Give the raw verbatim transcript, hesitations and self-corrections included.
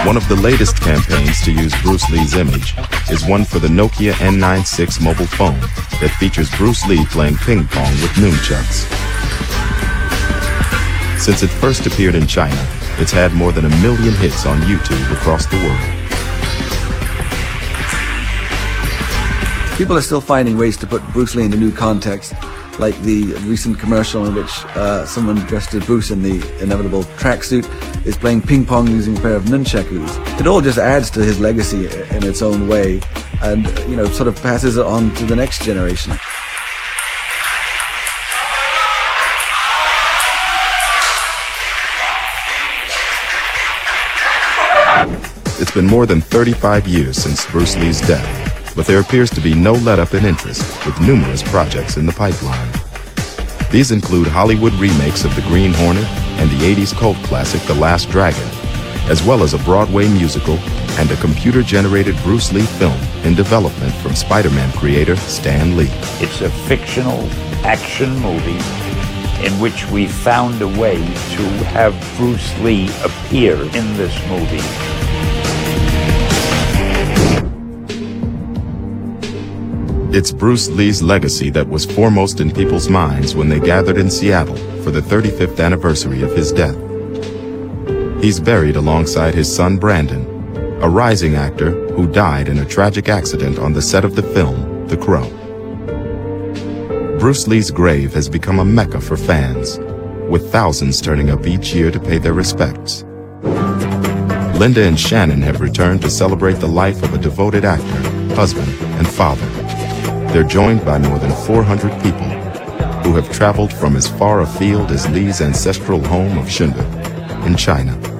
One of the latest campaigns to use Bruce Lee's image is one for the Nokia N ninety-six mobile phone that features Bruce Lee playing ping pong with nunchucks. Since it first appeared in China, it's had more than a million hits on YouTube across the world. People are still finding ways to put Bruce Lee into new context, like the recent commercial in which uh, someone dressed as Bruce in the inevitable tracksuit is playing ping pong using a pair of nunchakus. It all just adds to his legacy in its own way and, you know, sort of passes it on to the next generation. It's been more than thirty-five years since Bruce Lee's death, but there appears to be no let-up in interest, with numerous projects in the pipeline. These include Hollywood remakes of The Green Hornet and the eighties cult classic The Last Dragon, as well as a Broadway musical and a computer-generated Bruce Lee film in development from Spider-Man creator Stan Lee. It's a fictional action movie in which we found a way to have Bruce Lee appear in this movie. It's Bruce Lee's legacy that was foremost in people's minds when they gathered in Seattle for the thirty-fifth anniversary of his death. He's buried alongside his son Brandon, a rising actor who died in a tragic accident on the set of the film The Crow. Bruce Lee's grave has become a mecca for fans, with thousands turning up each year to pay their respects. Linda and Shannon have returned to celebrate the life of a devoted actor, husband, and father. They're joined by more than four hundred people who have traveled from as far afield as Lee's ancestral home of Shunde in China.